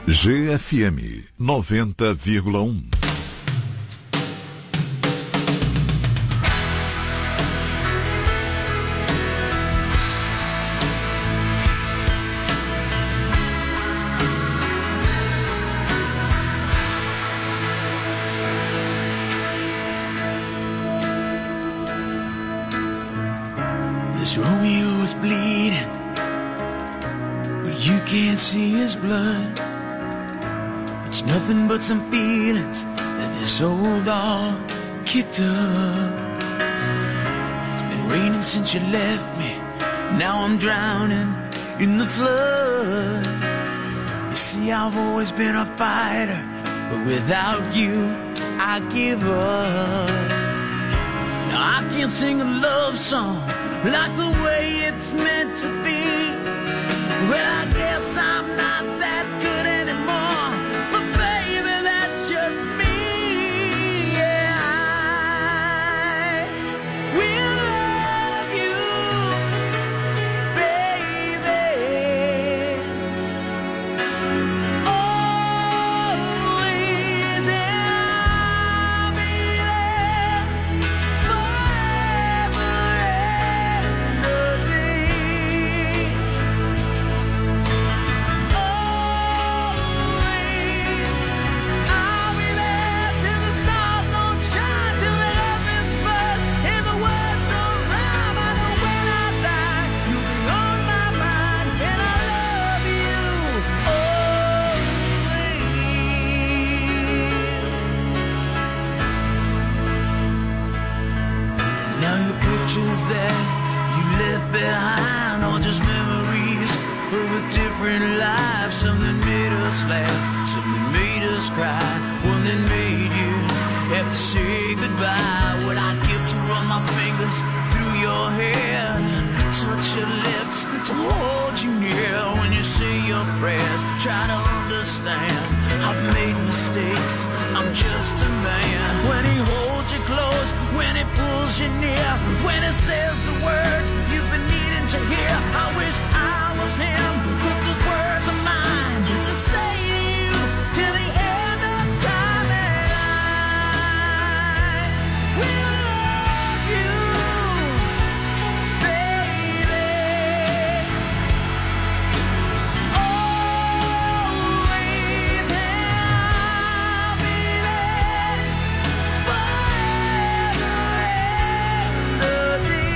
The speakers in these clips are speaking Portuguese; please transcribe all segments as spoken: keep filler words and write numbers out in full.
G F M noventa vírgula um. This Romeo is bleeding, but you can't see his blood. It's nothing but some feelings that this old dog kicked up. It's been raining since you left me, now I'm drowning in the flood. You see, I've always been a fighter, but without you, I give up. Now I can't sing a love song like the way it's meant to be. Well, I guess I'm not that good anymore, but baby, that's just me. Yeah, I will love you, baby, always, and I'll be there forever and a day. Always, I'll be there till the stars don't shine, till the heavens burst and the words don't rhyme. I know when I die, you'll be on my mind, and I love you always. Now your pictures that you left behind are just memories of a different life. Something made us laugh, something made us cry, one that made you have to say goodbye. What I'd give to run my fingers through your hair, touch your lips, to hold you near. When you say your prayers, try to understand I've made mistakes, I'm just a man. When he holds you close, when he pulls you near, when he says the words you've been needing to hear, I wish I was him, but those words are mine to say to you till the end of time. And I will love you, baby, always, and I'll be there forever and a day.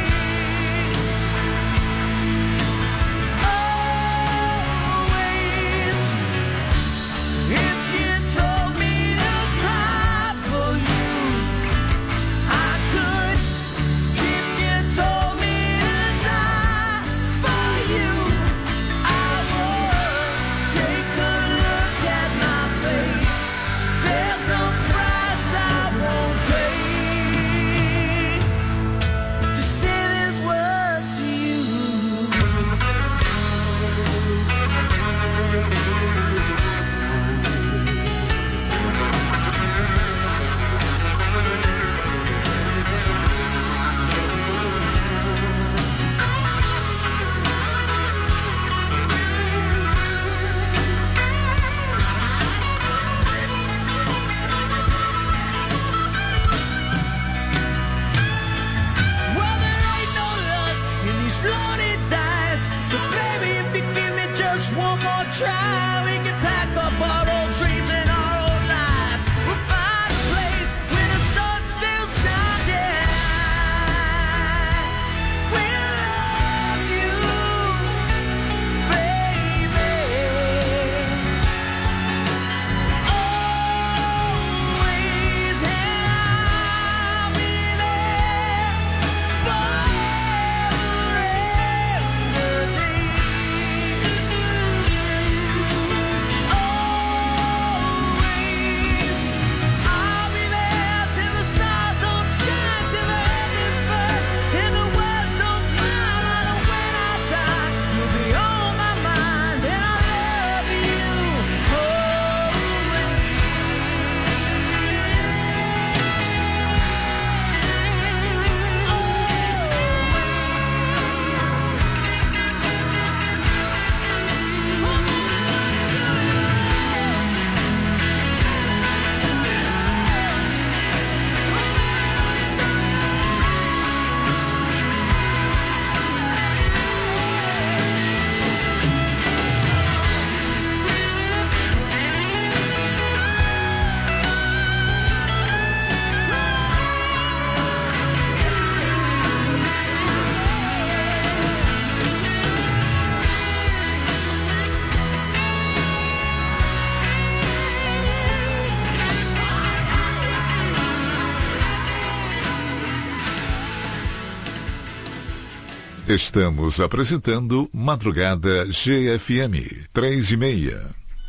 Estamos apresentando Madrugada G F M, três e meia.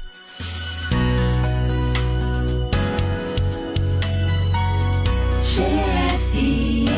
G F M.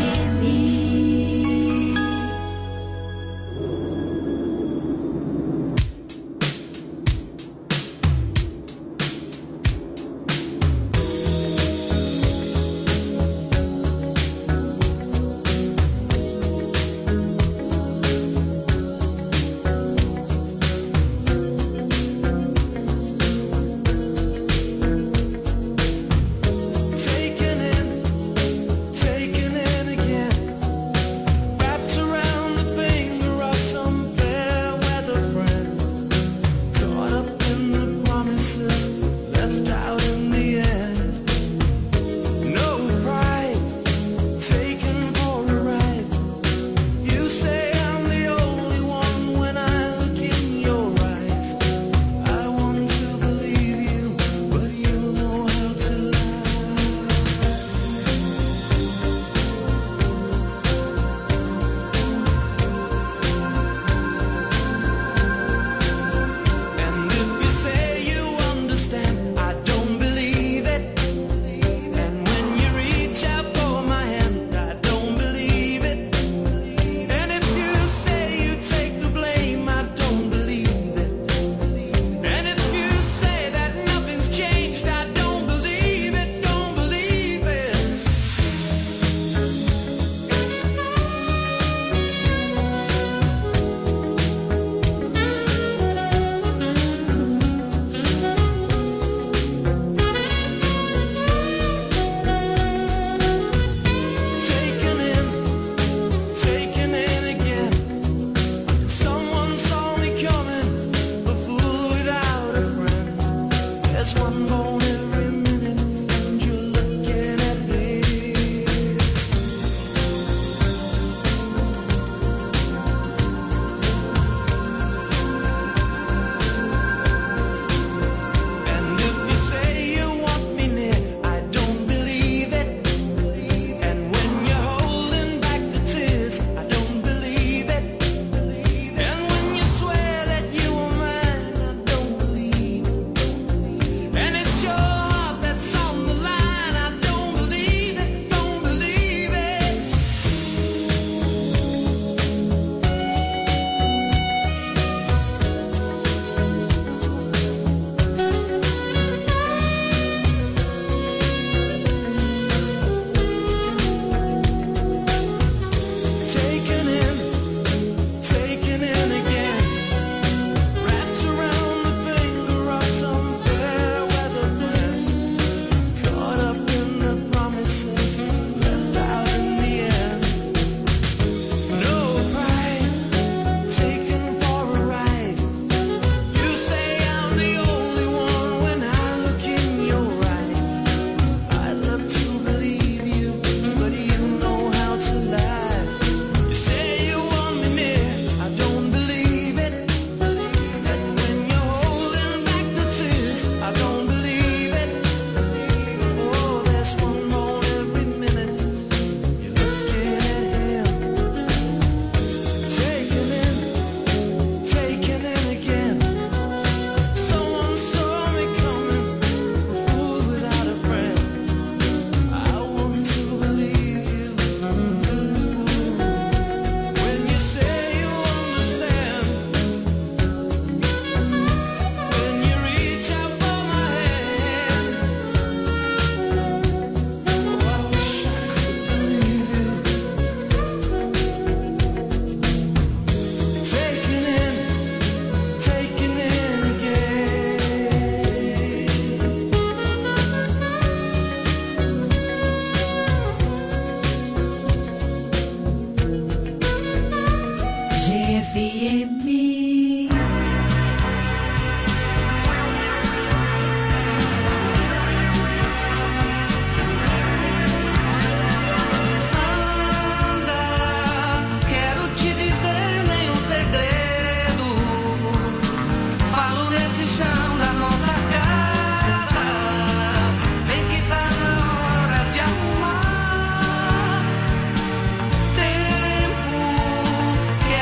Tempo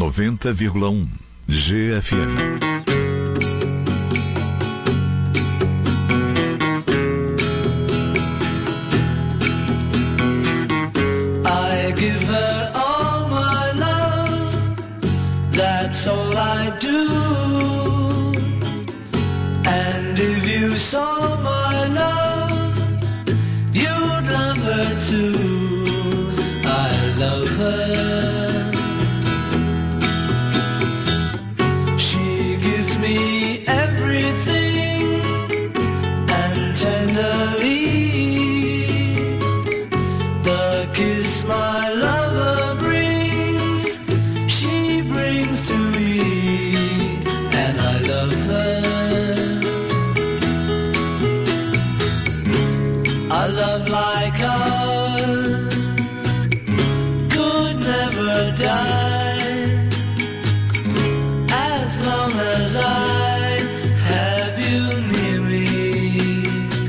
noventa vírgula um G F M. Give her all my love, that's all I do. And if you saw my love, you'd love her too. I love her. She gives me everything, and tenderly the kiss my lover brings, she brings to me, and I love her. A love like ours could never die, as long as I have you near me.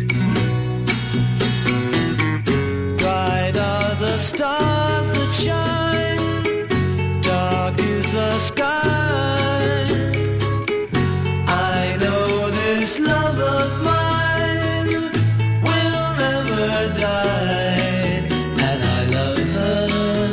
Bright are the stars that shine, dark is the sky. I know this love of mine will never die, and I love her.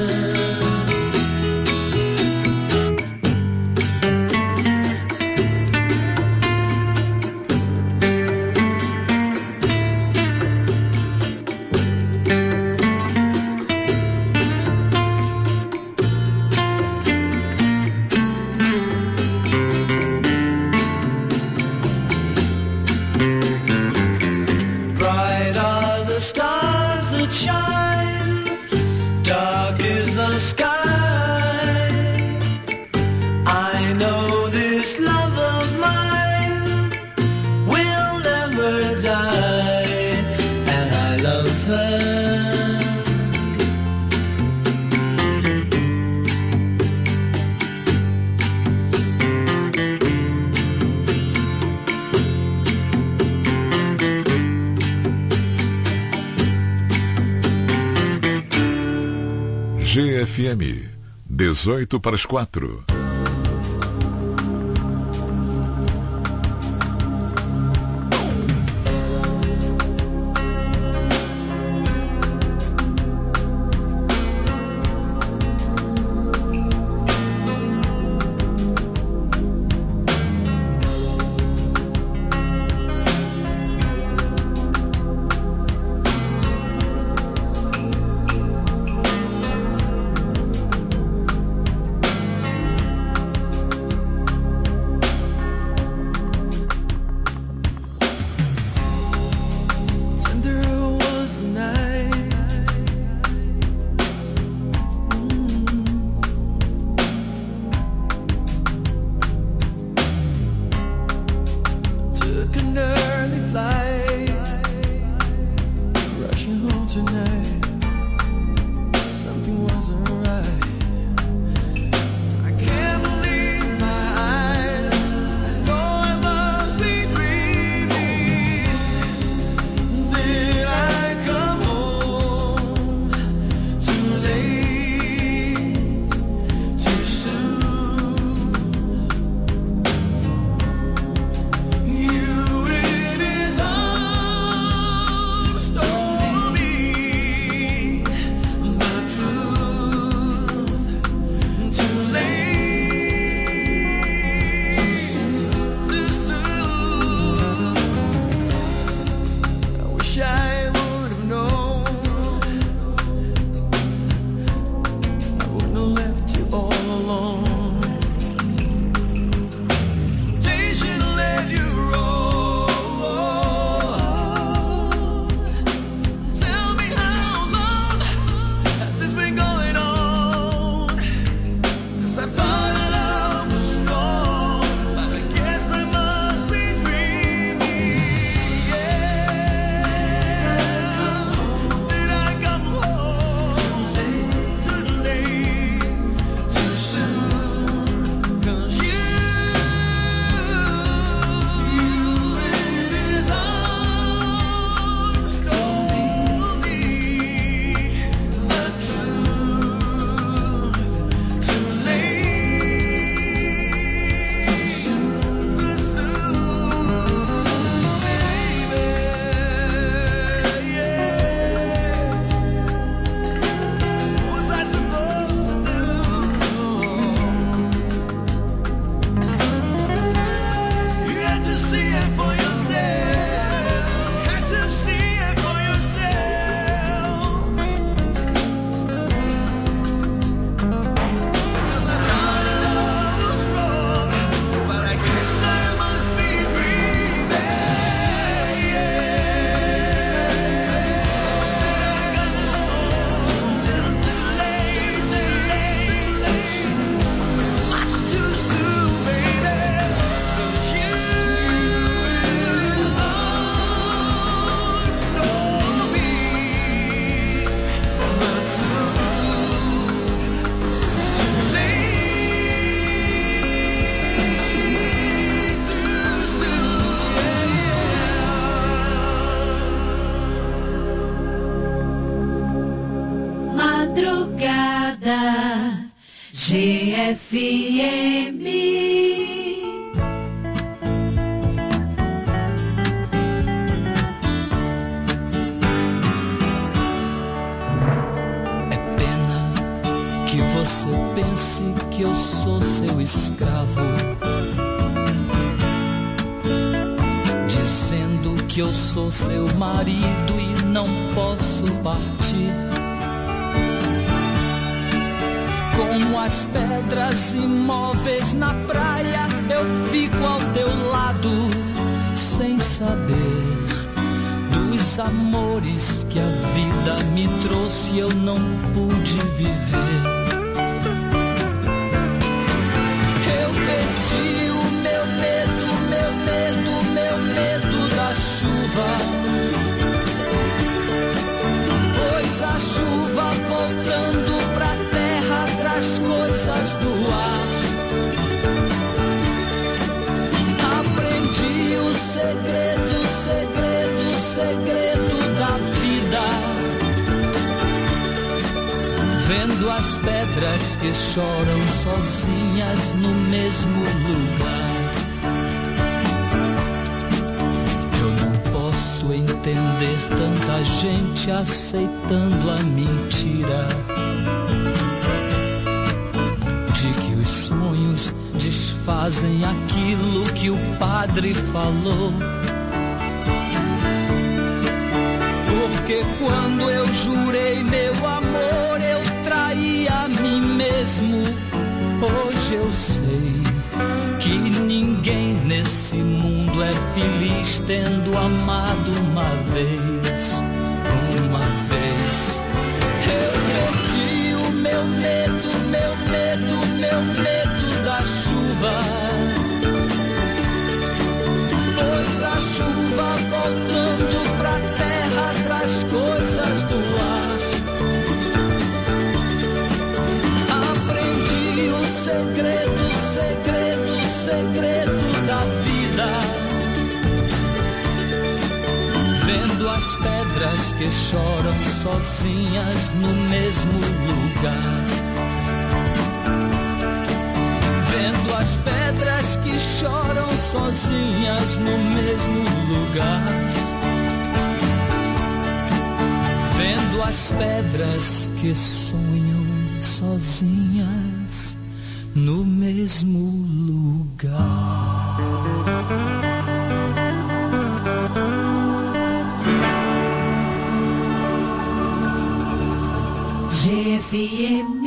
Bright are the stars that shine, dark is the sky. I know this love of mine will never die, and I love her. G F M, dezoito para as quatro. G F M. Você pense que eu sou seu escravo, dizendo que eu sou seu marido e não posso partir. Como as pedras imóveis na praia, eu fico ao teu lado, sem saber dos amores que a vida me trouxe e eu não pude viver. Perdi o meu medo, meu medo, meu medo da chuva, pois a chuva voltando pra terra traz coisas do ar. Aprendi o segredo, segredo, segredo da vida, vendo as pedras que choram sozinhas no mesmo lugar. Eu não posso entender tanta gente aceitando a mentira de que os sonhos desfazem aquilo que o padre falou. Porque quando eu jurei meu amor, eu traí a mim mesmo. Hoje eu sei que ninguém nesse mundo é feliz tendo amado uma vez, uma vez. Eu perdi o meu medo, meu medo, meu medo da chuva, pois a chuva voltando pra terra traz coisas do ar. Aprendi o segredo, segredo, segredo da vida, vendo as pedras que choram sozinhas no mesmo lugar. Vendo as pedras que choram sozinhas no mesmo lugar. Vendo as pedras que sonham sozinhas no mesmo lugar. G F M.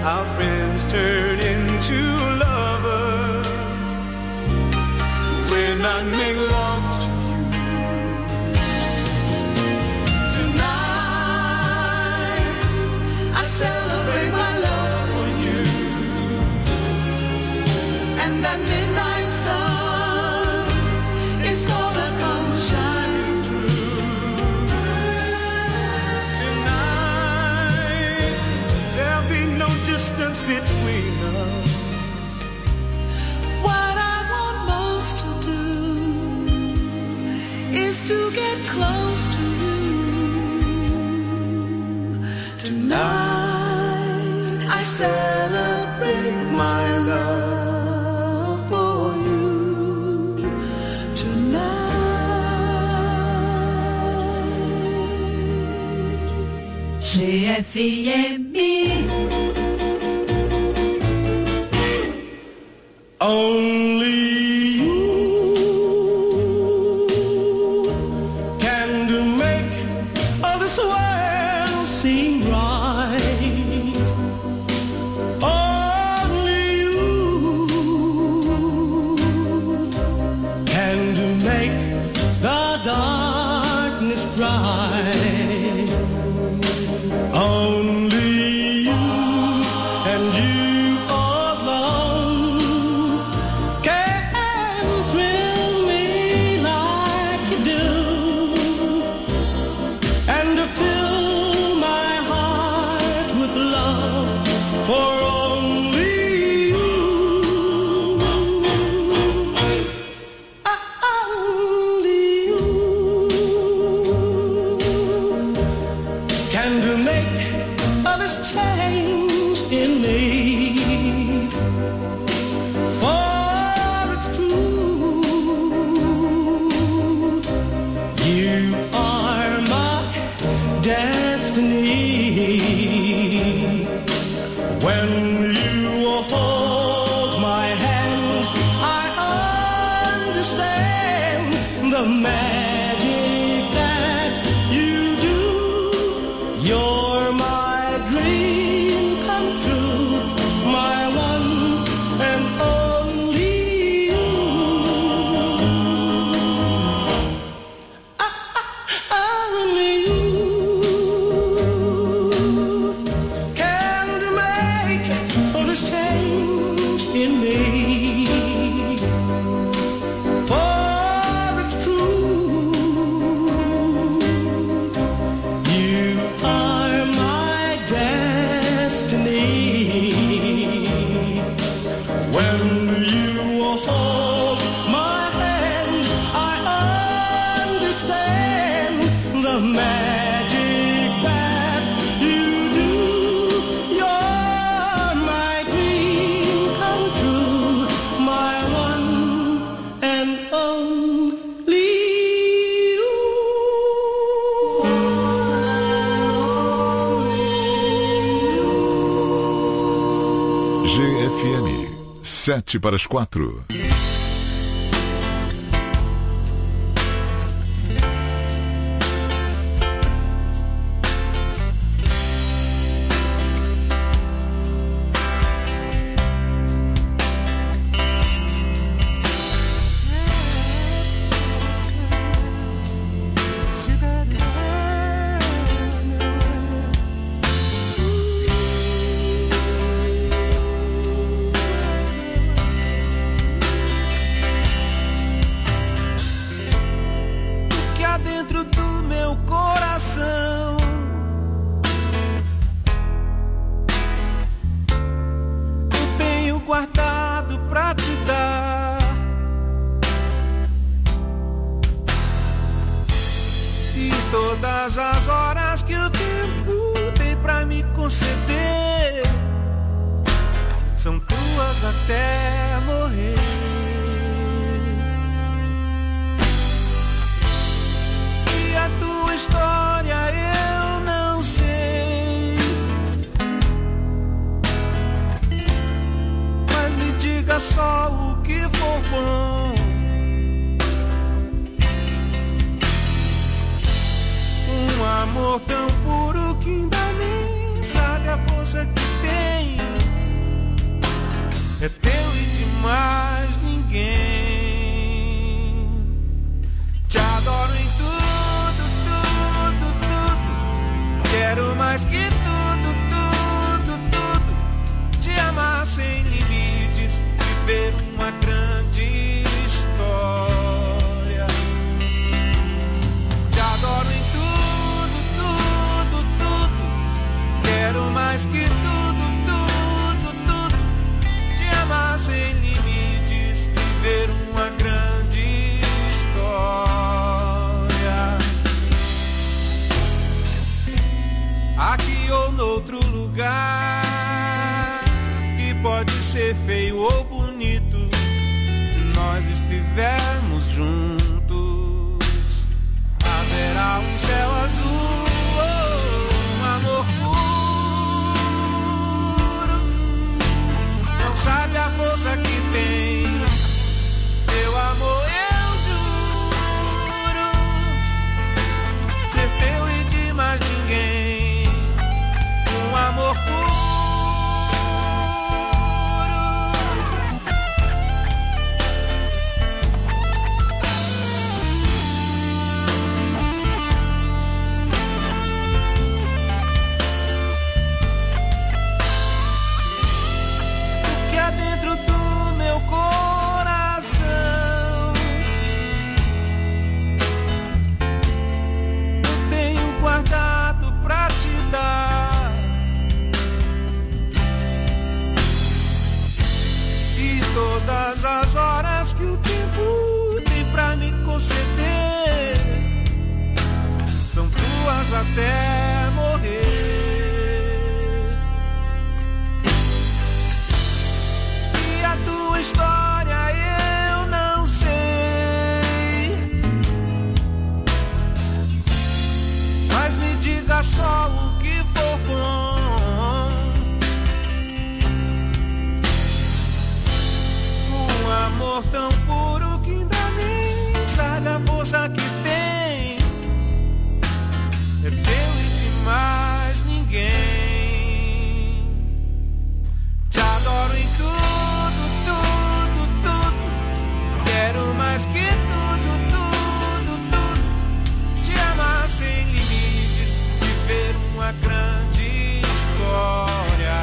our friends turn into lovers when I make love to you. Tonight I celebrate my love for you, and that midnight sun is gonna come shine through. Tonight there'll be no distance between us. What I want most to do is to get close to you. Tonight I celebrate my love for you. Tonight G F M. Only you can do make all this world seem right. Only you can do make the darkness bright. Only you and you Sete para as quatro. Todas as horas que o tempo tem pra me conceder são tuas até morrer. E a tua história eu não sei, mas me diga só o que for bom. Um amor tão puro que ainda nem sabe a força que tem. ser feio ou bonito, se nós estivermos juntos, haverá um céu azul, oh, um amor puro. Não sabe a força que tem teu amor, eu juro, ser teu e de mais ninguém, um amor puro. Todas as horas que o tempo tem pra me conceder são tuas até morrer. E a tua história eu não sei, mas me diga só o que for bom. Amor tão puro que ainda nem sabe a força que tem, é teu e de mais ninguém. Te adoro em tudo, tudo, tudo, quero mais que tudo, tudo, tudo, te amar sem limites, viver uma grande história.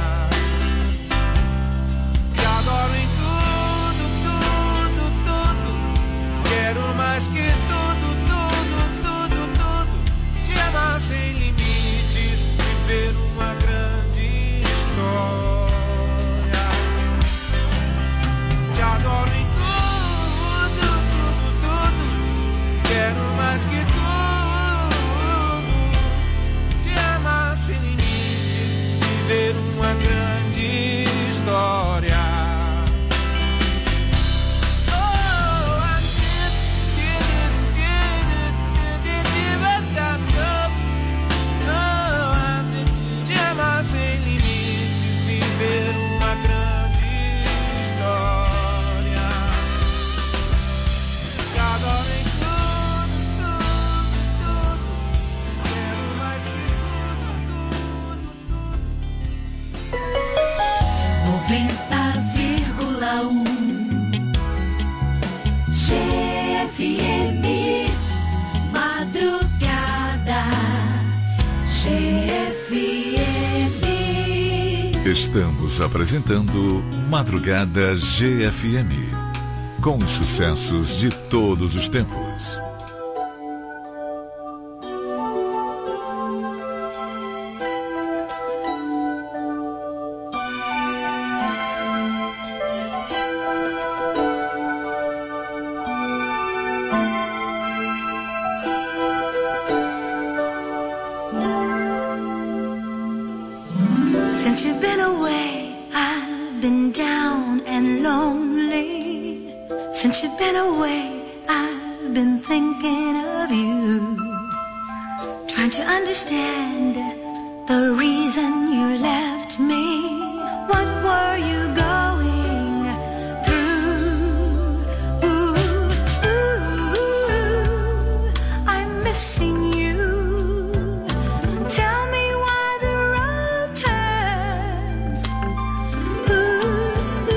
Te adoro em quero mais que tudo, tudo, tudo, tudo, te amar sem limites, viver uma grande história. Te adoro em tudo, tudo, tudo, quero mais que tudo, te amar sem limites, viver uma grande história. Sem limites, viver uma grande história. Te adoro em tudo, tudo, tudo, quero mais que tudo, tudo, tudo. noventa vírgula um G F M Madrugada G F M. Estamos apresentando Madrugada G F M, com os sucessos de todos os tempos. Since you've been away, I've been down and lonely. Since you've been away, I've been thinking of you, trying to understand the reason you left me. What were you going through? Ooh, ooh, ooh, I'm missing you. Tell me why the road turns. Ooh,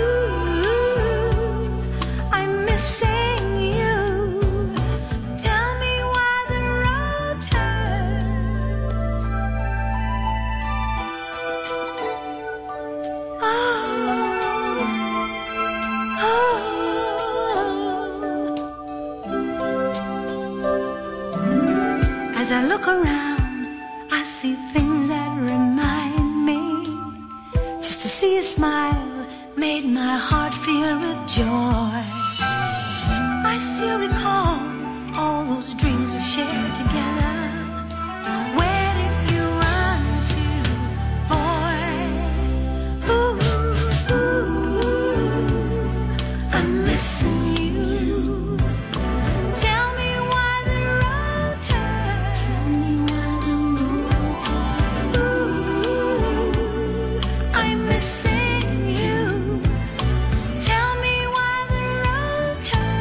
ooh, I'm missing you. Tell me why the road turns. Oh, oh. As I look around, I see things that remind me. Just to see a smile made my heart feel with joy. I still recall all those dreams we shared together. Where did you run to, boy? Ooh, ooh. I'm missing you. Tell me why the road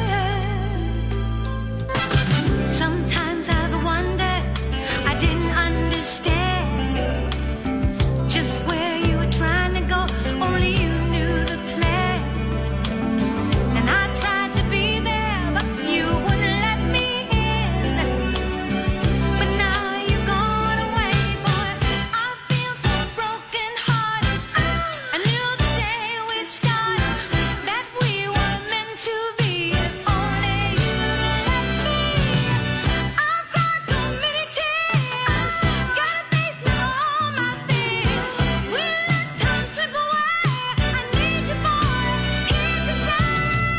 turns. Sometimes I've wondered, I didn't understand just where you were trying to go. Only you knew the plan. And I tried to be there, but you wouldn't let me in. But now you've gone away, boy. I feel so broken hearted. I knew the day we started that we were meant to be. If only you let me. I've cried so many tears. Gotta face now all my fears. We let time slip away. I need you, boy, here today.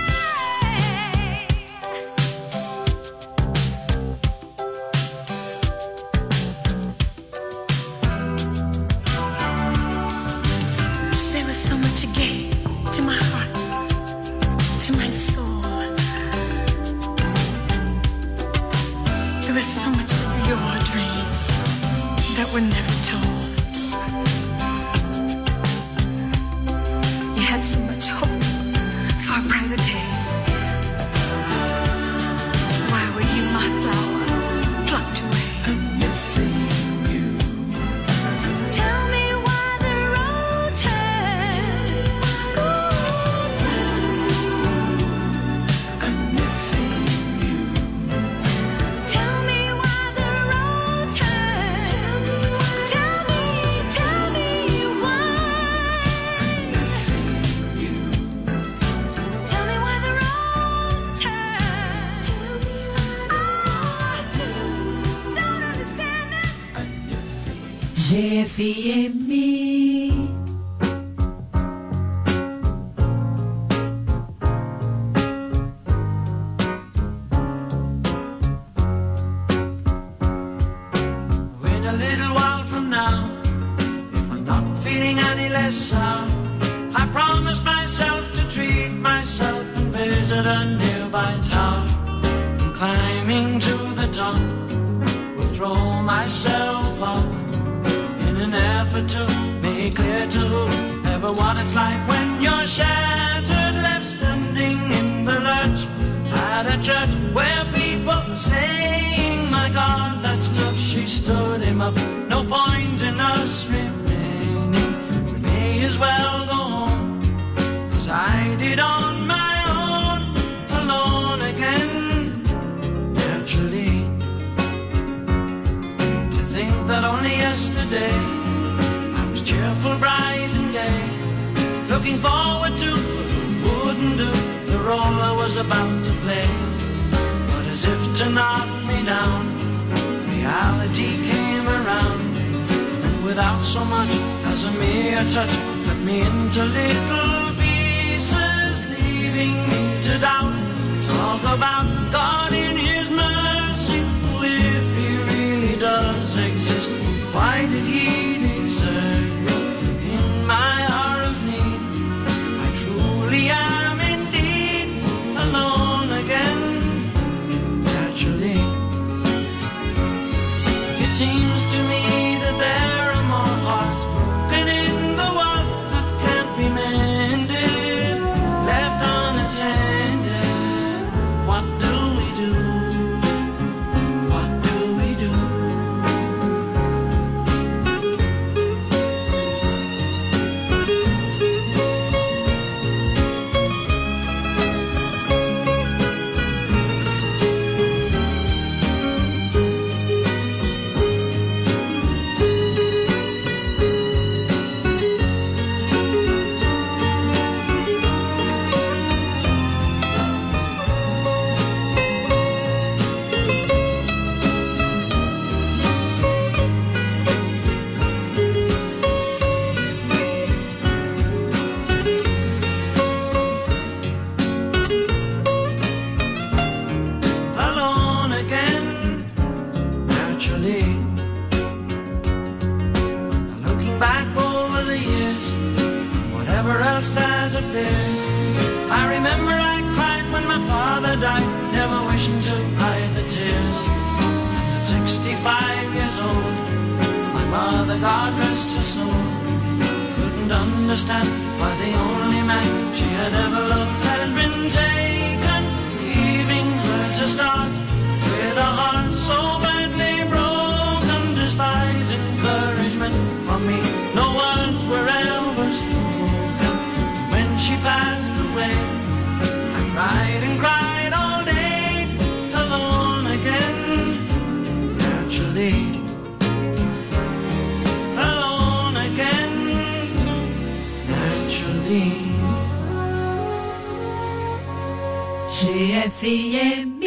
There was so much you gave to my heart, to my soul. There was so much of your dreams that were never told. You had so much hope for a brighter day. Why were you my flower plucked away? Tell me why the road turns. I'm missing you. Tell me why the road turns. Tell me, tell me why. I'm missing you. Tell me why the road turns. I don't understand it. G F M. In a little while from now, if I'm not feeling any less sound, I promise myself to treat myself and visit a nearby town. And climbing to the top, will throw myself up in an effort to make clear to whoever what it's like when you're shattered, left standing in the lurch at a church where people are saying, my God, that stuff, she stood him up. No point in us remaining. We may as well go home, as I did on my own, alone again. Naturally, to think that only yesterday I was cheerful, bright and gay, looking forward to what wouldn't do the role I was about to play. But as if to knock me down, reality came around, and without so much as a mere touch, cut me into little pieces, leaving me to doubt. Talk about God in His mercy, if He really does exist, why did He desert me in my hour of need? I truly am indeed alone again. Naturally, it seems to me that there are more hearts broken in the world that can't be mended, left unattended. What do we do? What do we do? appears. I remember I cried when my father died, never wishing to hide the tears. And at sixty-five years old, my mother, God rest her soul, couldn't couldn't understand why the only man she had ever loved had been taken, leaving her to start with a heart so badly broken. Despite encouragement from me, no words were ever spoken. When she passed away, I cried and cried all day, alone again, naturally. G F M.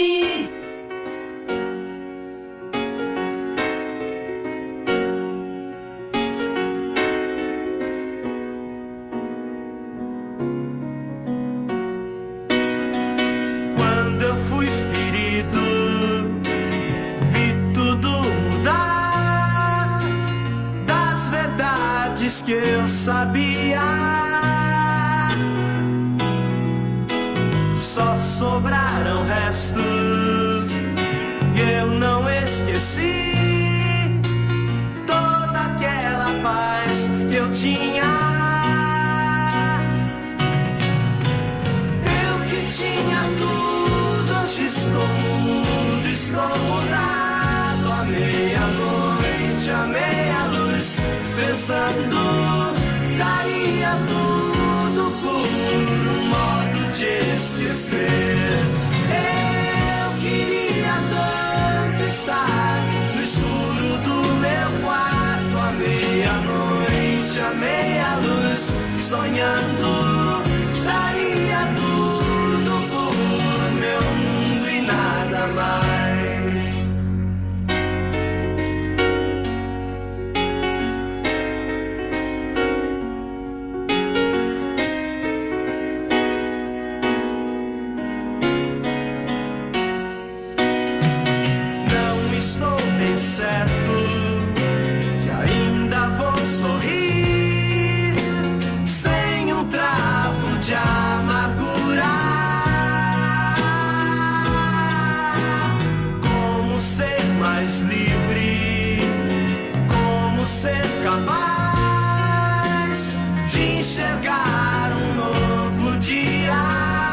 Quando eu fui ferido, vi tudo mudar, das verdades que eu sabia. Só sobraram restos e eu não esqueci toda aquela paz que eu tinha. Eu que tinha tudo, hoje estou mudo, estou mudado. À meia-noite, à meia-luz, pensando, daria tudo por um modo de esquecer. Eu queria tanto estar no escuro do meu quarto, à meia-noite, à meia-luz, sonhando, daria tudo por meu mundo e nada mais. Certo que ainda vou sorrir sem um travo de amargura. Como ser mais livre, como ser capaz de enxergar um novo dia.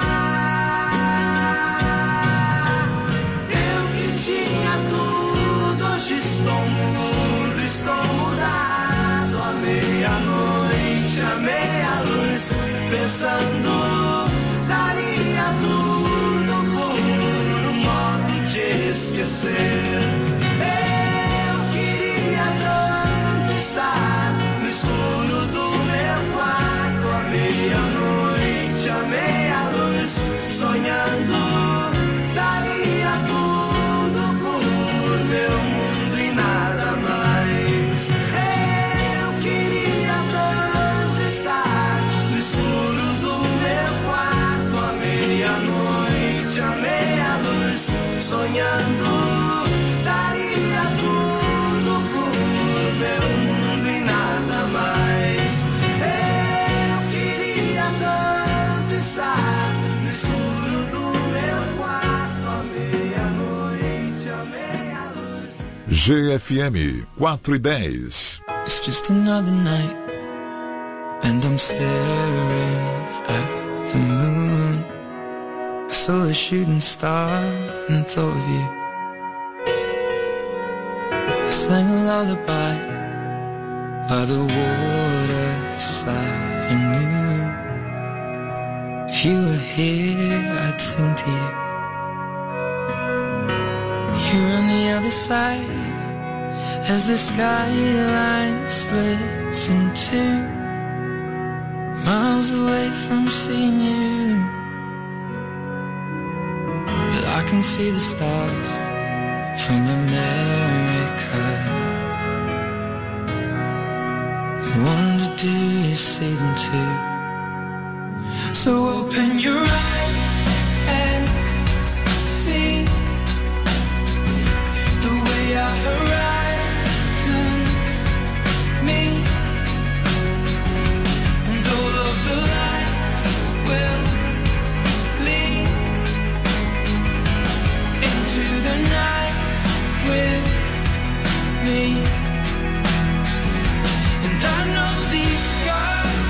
Eu que tinha tudo, hoje estou mudo, estou mudado. À meia-noite, à meia-luz, pensando, daria tudo por um modo de esquecer. Eu queria tanto estar no escuro do meu quarto, à meia-noite, à meia-luz, sonhando, daria tudo por meu mundo e nada mais. Eu queria tanto estar no escuro do meu quarto, à meia-noite, à meia-luz, sonhando, daria tudo por meu mundo e nada mais. Eu queria tanto estar no escuro do meu quarto, à meia-noite, à meia-luz. G F M quatro e dez. It's just another night, and I'm staring at the moon. I saw a shooting star and thought of you. I sang a lullaby by the waterside and knew if you were here, I'd sing to you. You're on the other side as the skyline splits in two, miles away from seeing you. But I can see the stars from America. I wonder, do you see them too? So open your eyes and see the way our horizons meet, and all of the lights will lead into the night with me. And I know these scars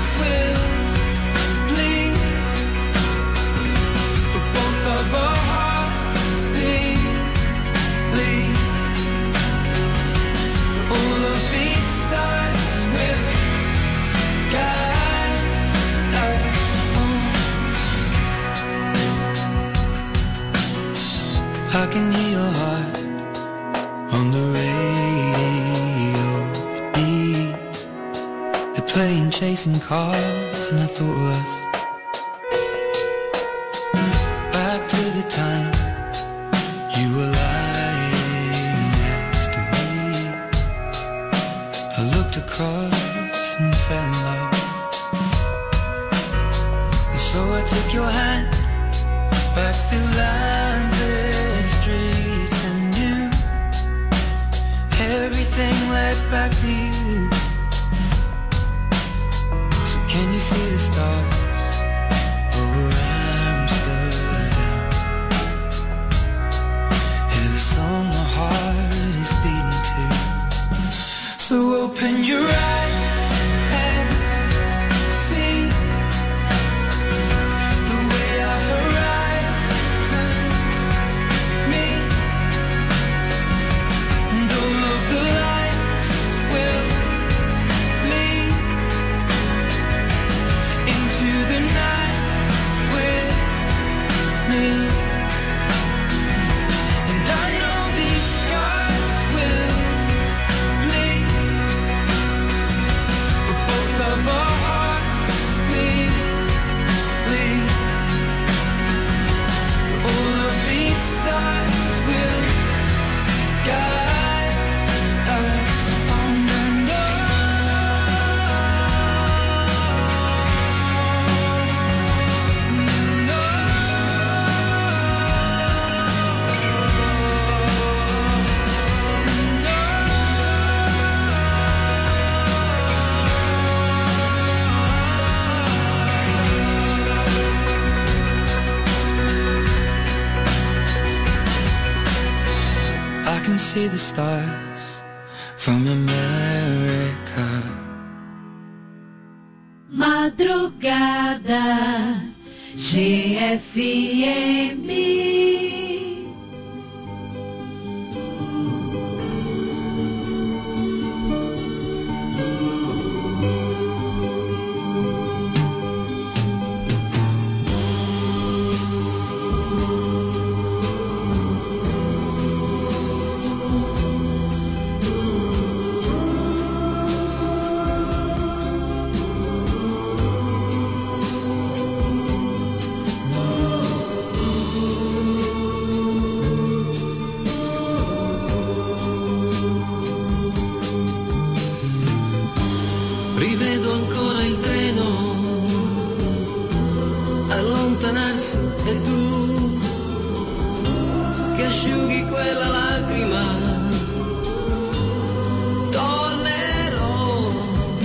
can hear your heart on the radio. It beats. They're playing Chasing Cars, and I thought of us. Back to the time you were lying next to me. I looked across and fell in love. And so I took your hand back through lamplit streets and knew everything led back to you. So can you see the stars over Amsterdam? Hear the song my heart is beating to. So open your eyes and see the way our horizons meet, and all of the lights will lead into the night with me. And I know these scars will bleed, but both of our hearts bleed. All of these stars will guide us on and on. I can see the stars from America. Madrugada G F M. Rivedo ancora il treno allontanarsi e tu che asciughi quella lacrima. Tornerò,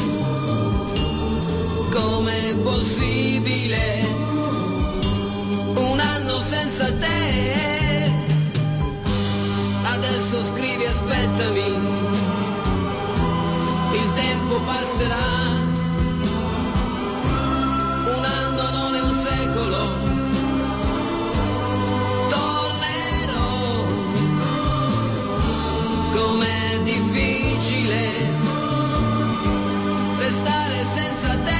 com'è possibile un anno senza te? Adesso scrivi aspettami, il tempo passerà, un anno non è un secolo, tornerò, com'è difficile restare senza te.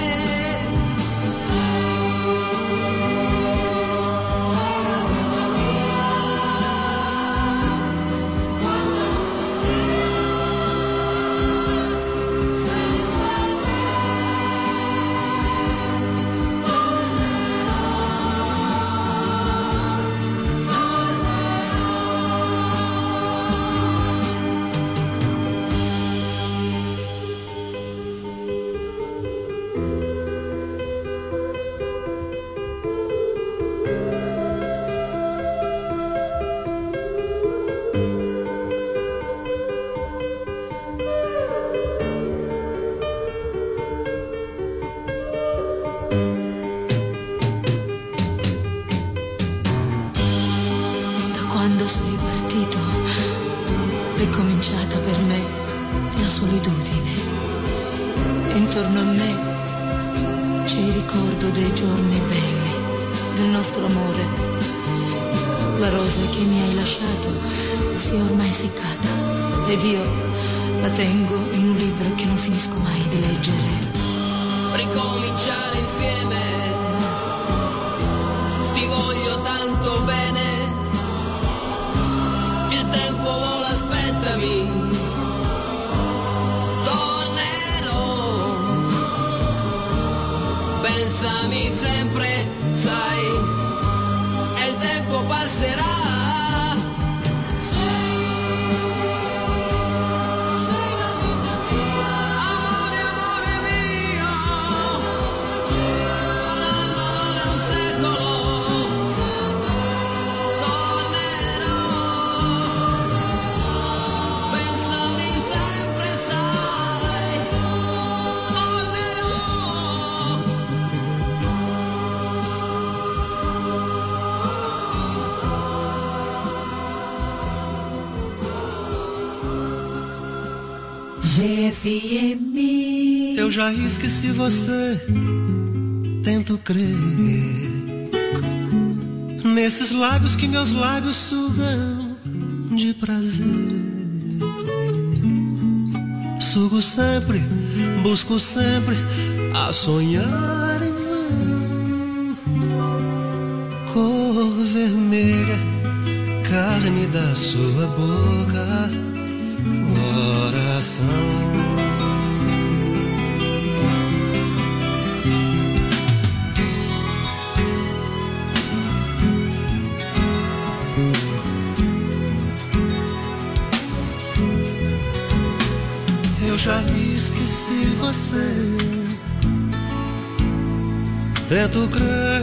Quando sei partito è cominciata per me la solitudine. Intorno a me c'è il ricordo dei giorni belli, del nostro amore. La rosa che mi hai lasciato si è ormai seccata ed io la tengo in un libro che non finisco mai di leggere. Ricominciare insieme, ti voglio tanto bene, Pensami sempre, sai, e il tempo passerà. G F M. Eu já esqueci você, tento crer nesses lábios que meus lábios sugam de prazer. Sugo sempre, busco sempre a sonhar em vão. Cor vermelha, carne da sua boca, coração. Eu já esqueci você, tento crer.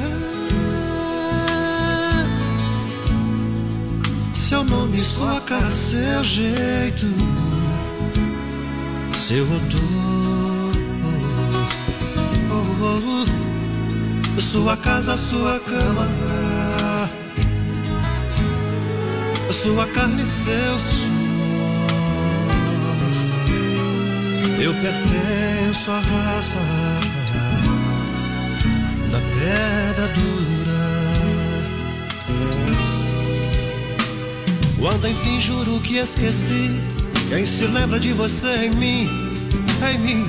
Seu nome, sua cara, seu jeito, seu odor, oh, oh, oh. Sua casa, sua cama, sua carne, seu suor. Eu pertenço à raça da pedra dura. Quando enfim juro que esqueci, quem se lembra de você em mim, em mim.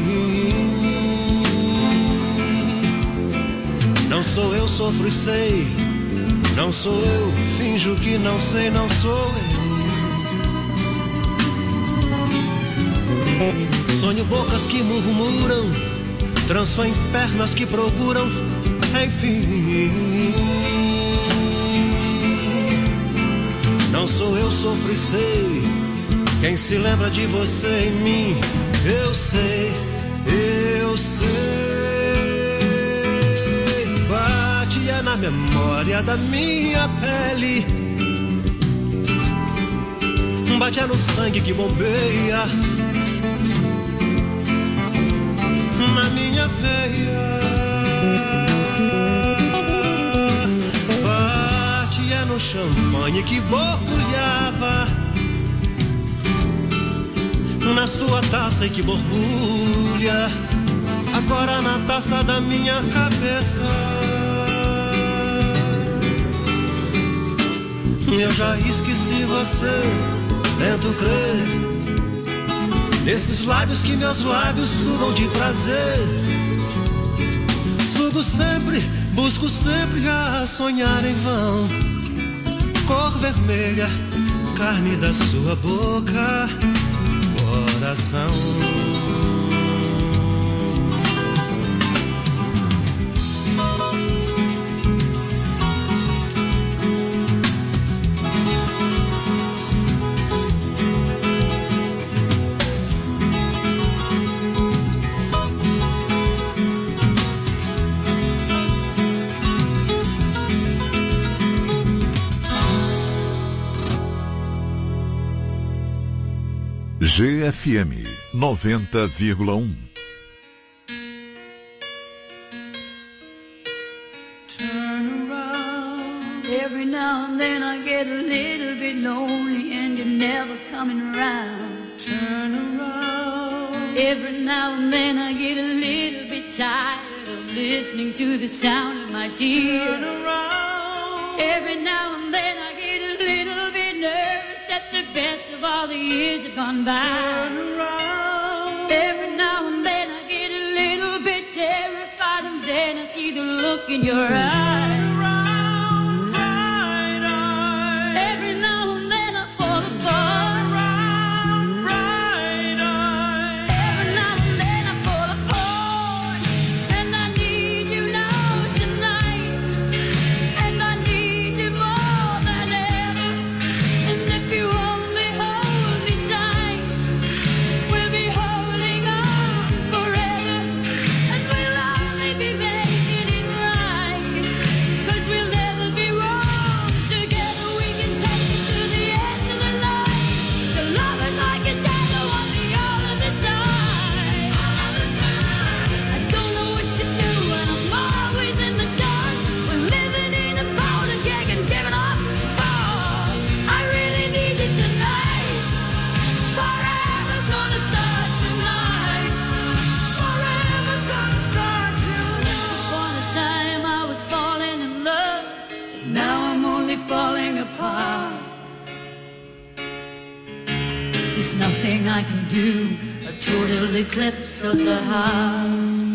Não sou eu, sofro e sei. Não sou eu, finjo que não sei, não sou eu. Sonho bocas que murmuram, tranço em pernas que procuram, enfim. Não sou eu, sofro e sei. Quem se lembra de você em mim, eu sei, eu sei. Batia na memória da minha pele, batia no sangue que bombeia na minha veia. Batia no champanhe que borbulhava na sua taça e que borbulha agora na taça da minha cabeça. Eu já esqueci você, tento crer nesses lábios que meus lábios sugam de prazer. Sugo sempre, busco sempre a sonhar em vão. Cor vermelha, carne da sua boca, coração. G F M noventa vírgula um. Turn around. Every now and then I get a little bit lonely and you're never coming around. Turn around. Every now and then I get a little bit tired of listening to the sound of my tears. Turn around. Every now and then I get a little bit nervous that the best of all the years have gone by. Turn around. Every now and then I get a little bit terrified, and then I see the look in your eyes. Turn around, bright eyes. Every now and then I fall apart. Turn around, bright eyes. Every now and then I fall apart, and I need I can do a total eclipse of the heart.